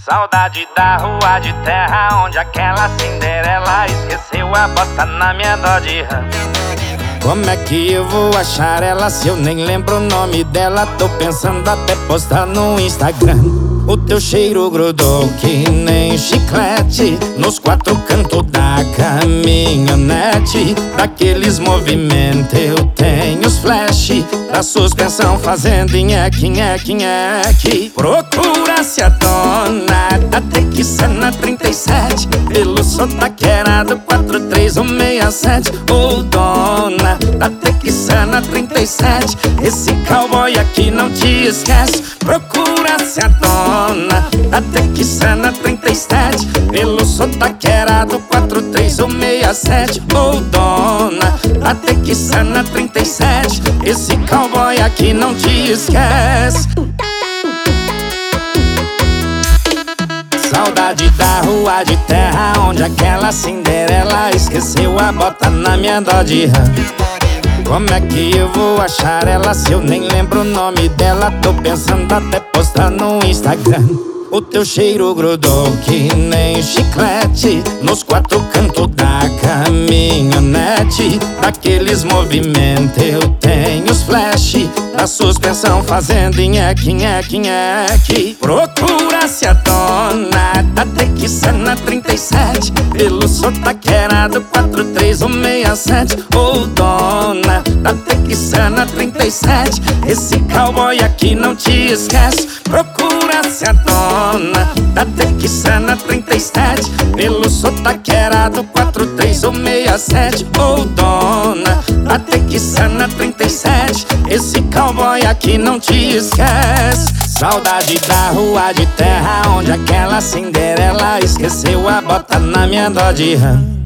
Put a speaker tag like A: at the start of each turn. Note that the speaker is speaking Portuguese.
A: Saudade da rua de terra onde aquela Cinderela esqueceu a bota na minha dó de rã. Como é que eu vou achar ela se eu nem lembro o nome dela? Tô pensando até postar no Instagram. O teu cheiro grudou que nem chiclete nos quatro cantos da caminhonete. Daqueles movimentos eu tenho os flash da suspensão fazendo nheque, nheque, nheque. Procura-se a dona da Texana 37 pelo sotaqueirado 43167. Ô dona da Texana 37, esse cowboy aqui não te esquece. Procura-se a dona da Texana 37 pelo sotaqueirado 43167. Ô dona da Texana 37, esse cowboy aqui não te esquece. Saudade da rua de terra onde aquela Cinderela esqueceu a bota na minha dó de rã. Como é que eu vou achar ela se eu nem lembro o nome dela? Tô pensando até postar no Instagram. O teu cheiro grudou que nem chiclete nos quatro cantos da caminhonete. Daqueles movimentos eu tenho os flash da suspensão fazendo nheque, nheque, nheque. Procura-se a dona da Texana 37 pelo sotaqueirado 43167. Ô dona da Texana 37, esse cowboy aqui não te esquece. Procura-se a dona da Texana 37 pelo sotaqueirado 43167. Ô dona da Texana 37, esse cowboy aqui não te esquece. Saudade da rua de terra onde aquela Cinderela esqueceu a bota na minha dó de rã.